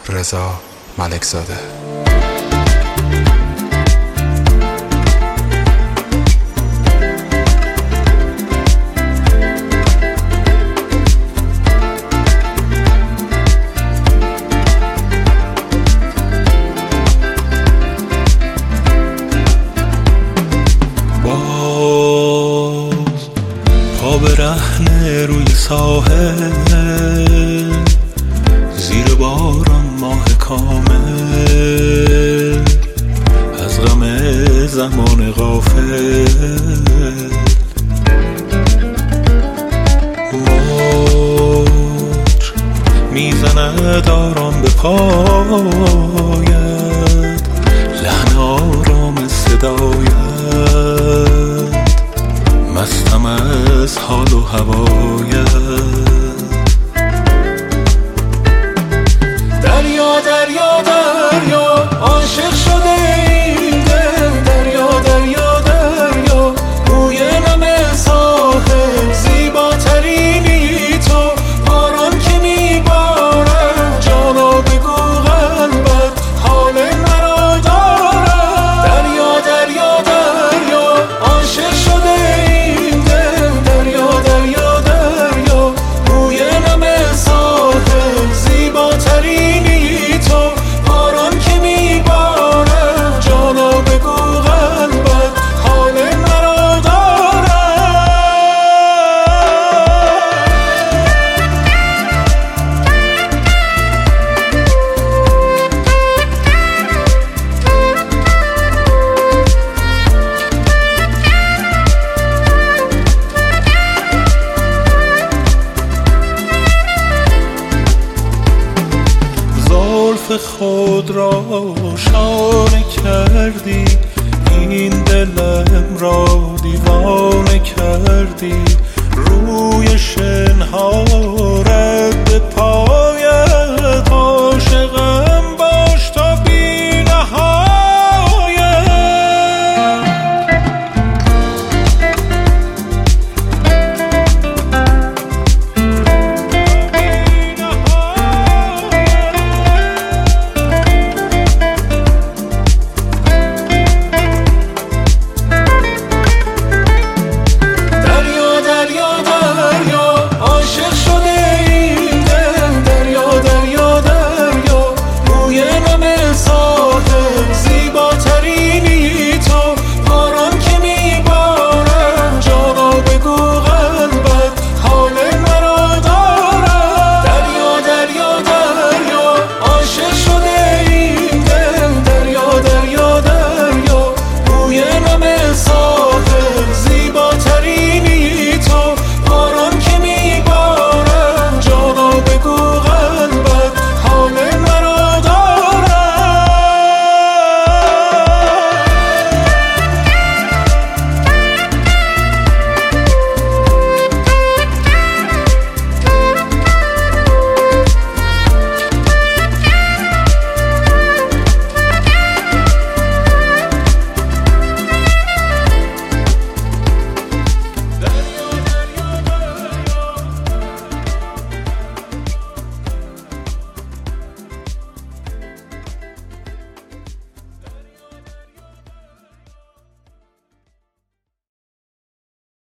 رضا ملکزاده. پا برهنه روی ساحل، زیر باران ماه کامل، از غم زمان غافل موج میزند آرام به پایت، لحن آرام صدایت، مستم از حال و هوایت. دریا دریا دریا عاشق شده این دل، دریا دریا دریا روی نم ساحل، زیباترینی تو، باران که میبارد جانا بگو قلبت حال مرا دارد. دریا دریا دریا عاشق شده این دل، دریا دریا دریا روی نم ساحل، زیباترینی تو، باران که میبارد جانا بگو قلبت حال مرا دارد. زلف خود را شانه کردی، این دلم را دیوانه کردی،